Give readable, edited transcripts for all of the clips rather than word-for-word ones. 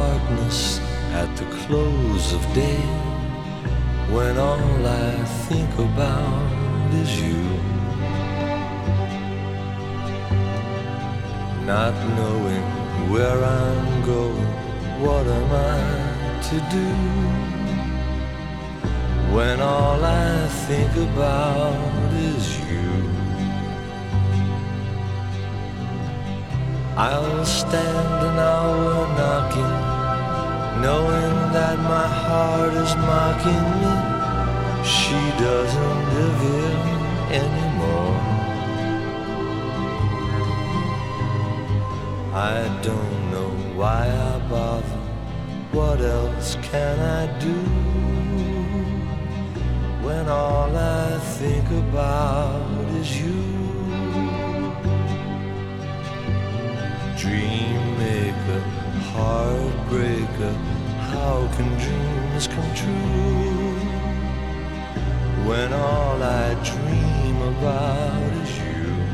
darkness at the close of day, when all I think about is you. Not knowing where I'm going, what am I to do, when all I think about is you. I'll stand an hour knocking, knowing that my heart is mocking me. She doesn't live here anymore. I don't know why I bother, what else can I do, when all I think about is you. Dream maker, heartbreaker, how can dreams come true, when all I dream about is you.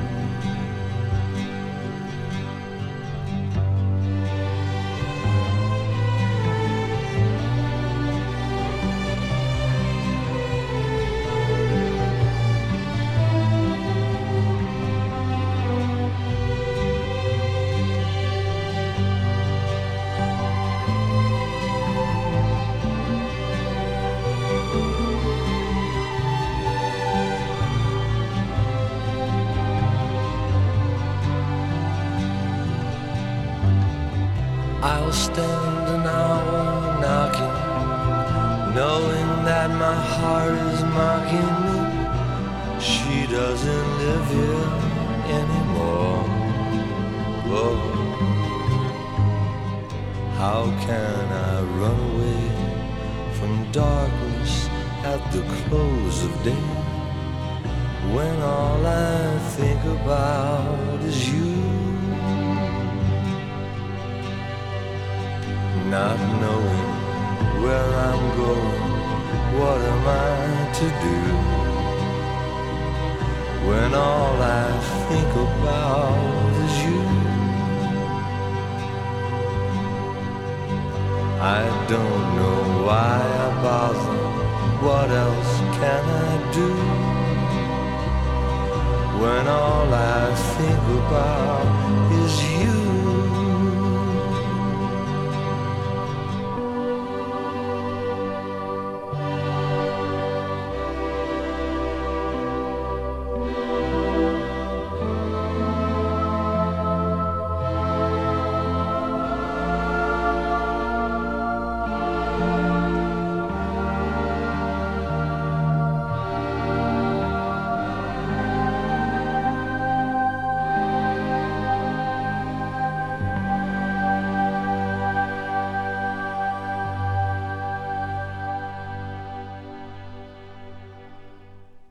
I'll stand an hour knocking, knowing that my heart is mocking me. She doesn't live here anymore. Whoa. How can I run away from darkness at the close of day, when all I think about is you? Not knowing where I'm going, what am I to do, when all I think about is you? I don't know why I bother, what else can I do, when all I think about is you.